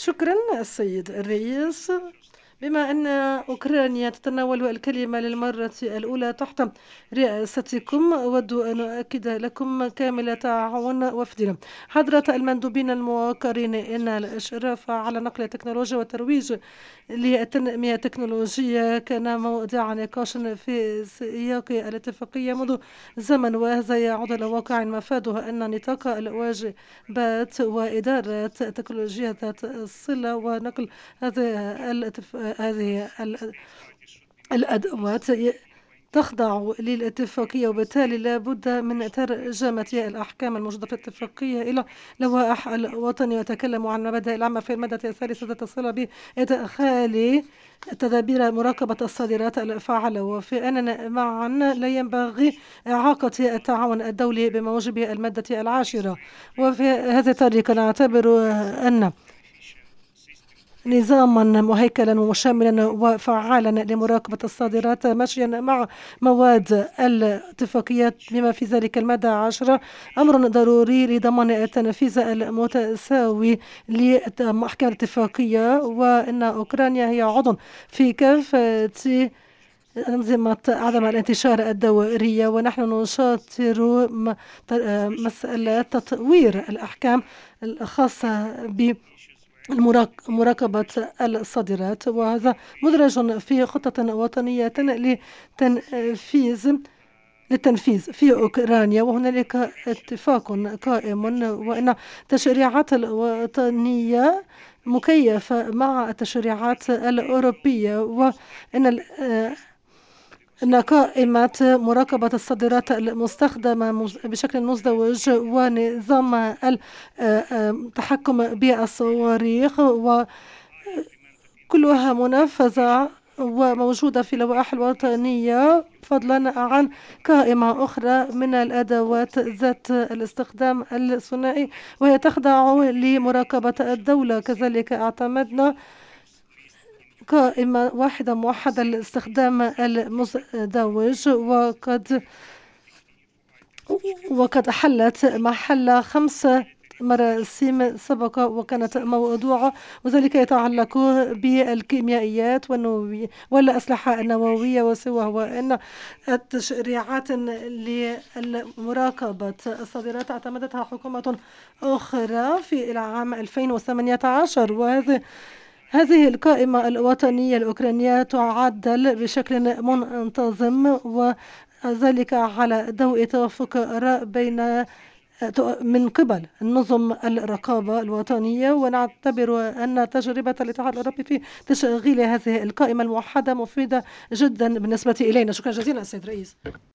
شكرا السيد الرئيس. بما أن أوكرانيا تتناول الكلمة للمرة الأولى تحت رئاستكم، أود أن أؤكد لكم كامل تعاون وفدنا. حضرة المندوبين الموقرين، إن الإشراف على نقل التكنولوجيا والترويج للتنمية التكنولوجية كان موضع نقاش في سياق الاتفاقية منذ زمن، وهذا يعود إلى واقع مفاده أن نطاق الواجبات وإدارة تكنولوجيا ذات الصلة ونقل هذه الأدوات تخضع للاتفاقية، وبالتالي لا بد من ترجمة الأحكام الموجودة في الاتفاقية إلى لوائح الوطنية. يتكلم عن المبادئ العامة في المادة الثالثة ذات الصلة بإدخال تدابير مراقبة الصادرات الفاعلة، وفي أننا معا لا ينبغي إعاقة التعاون الدولي بموجب المادة العاشرة. وفي هذه الطريقة نعتبر أن نظاما مهيكلا ومشملا وفعالا لمراقبة الصادرات ماشيا مع مواد الاتفاقيات بما في ذلك المادة 10 أمر ضروري لضمان التنفيذ المتساوي لأحكام الاتفاقية، وأن أوكرانيا هي عضو في كافة أنظمة عدم الانتشار الدورية، ونحن نشاطر مسألة تطوير الأحكام الخاصة مراقبة الصادرات، وهذا مدرج في خطة وطنية للتنفيذ في أوكرانيا. وهنالك اتفاق قائم وأن التشريعات الوطنية مكيفة مع التشريعات الأوروبية، وأن قائمة مراقبة الصادرات المستخدمة بشكل مزدوج ونظام التحكم بالصواريخ وكلها منفذة وموجودة في اللوائح الوطنية، فضلا عن قائمة أخرى من الأدوات ذات الاستخدام الثنائي وهي تخضع لمراقبة الدولة. كذلك اعتمدنا قائمة واحدة موحدة للاستخدام المزدوج، وقد حلت محل 5 مراسيم سبق وكانت موضوعة، وذلك يتعلق بالكيميائيات والأسلحة النووية وسوى، وأن التشريعات لمراقبة الصادرات اعتمدتها حكومة أخرى في العام 2018. هذه القائمة الوطنية الأوكرانية تعدل بشكل منتظم، وذلك على ضوء توافق آراء من قبل نظم الرقابة الوطنية. ونعتبر أن تجربة الاتحاد الأوروبي في تشغيل هذه القائمة الموحدة مفيدة جدا بالنسبة إلينا. شكرا جزيلا السيد الرئيس.